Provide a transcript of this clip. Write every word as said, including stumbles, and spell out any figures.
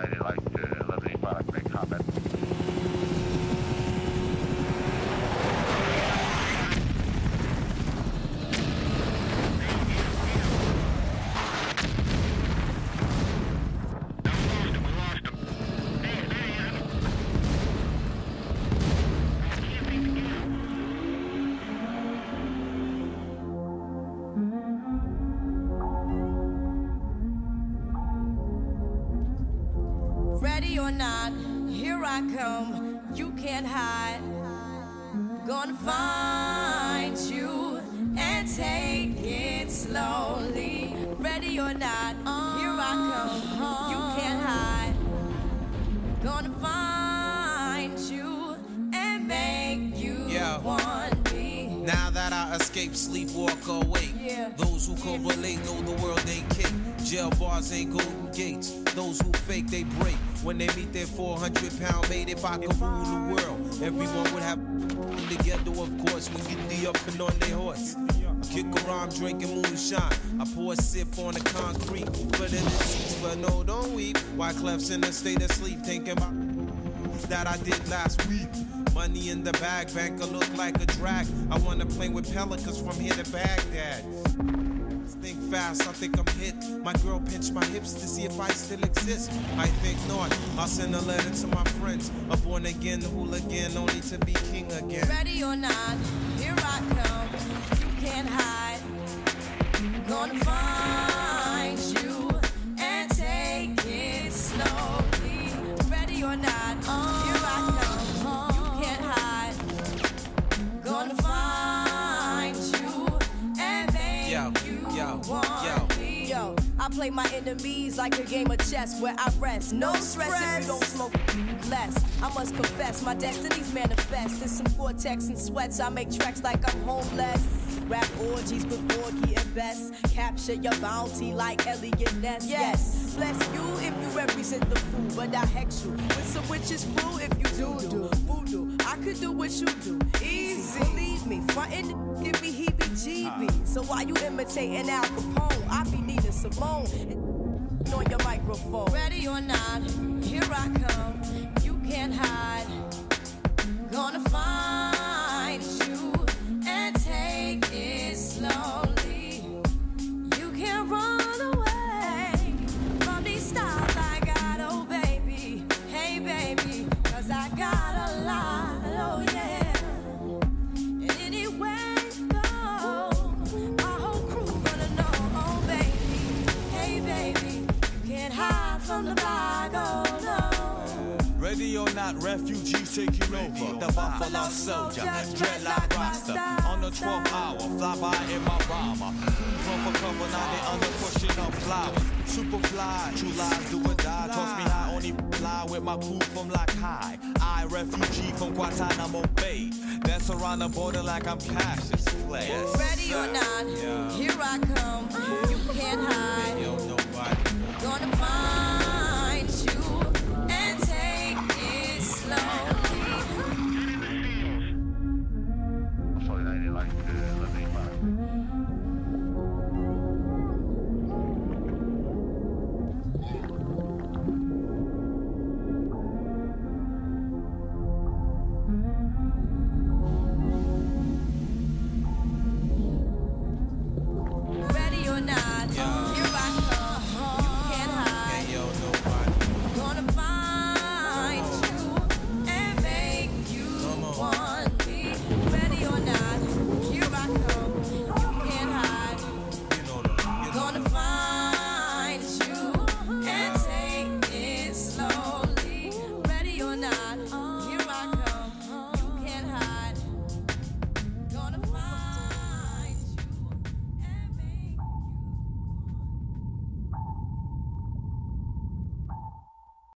I'd like to let the product make comment. Ready or not, here I come, you can't hide. Gonna find you and take it slowly. Ready or not, here I come, you can't hide. Gonna find you and make you yeah. want me. Now that I escape, sleep, walk, awake. Yeah. Those who can relate know the world ain't kick. Jail bars ain't golden gates. Those who fake, they break. When they meet their four hundred pound mate, if I could rule the world, everyone would have together, of course. We get the up and on their horse. Kick around drinking moonshine. I pour a sip on the concrete. Put in the seats, but no, don't weep. Wyclef's in a state of sleep, thinking about that I did last week. Money in the bag, banker look like a drag. I wanna play with pelicans from here to Baghdad. Think fast, I think I'm hit. My girl pinched my hips to see if I still exist. I think not. I'll send a letter to my friends. A born again hooligan, only to be king again. Ready or not, here I come. You can't hide. Gonna find you and take it slowly. Ready or not, here I come. You can't hide. Gonna find you and make yo, you yo, want yo. me. Yo, I play my enemies like a game of chess where I rest. No, no stress, stress if you don't smoke less. I must confess, my destinies manifest. In some cortex and sweats, I make tracks like I'm homeless. Rap orgies with Borgie and Best. Capture your bounty like Elliot Ness. Yes, bless you if you represent the fool, but I hex you with some witches brew if you do do voodoo. I could do what you do, easy. Believe me, frontin' give me heebie-jeebies. So why you imitating Al Capone? I be needing Simone on your microphone. Ready or not, here I come. You can't hide. Gonna find you and take it slowly. You can't run away from these styles I got, oh baby. Hey baby, cause I got a lot, oh yeah. And anywhere you go, my whole crew gonna know, oh baby. Hey baby, you can't hide from the bag, oh no. Ready or not, refugees taking over. The Buffalo Soldier, dreadlock roster. On the twelfth hour, fly by in my bomber. From for cover, now they under pushing up flowers. Superfly, true lies do or die. Toss me high, only fly with my crew from like high. I, refugee from Guantanamo Bay. Dance around the border like I'm Cassius Clay. Ready or not,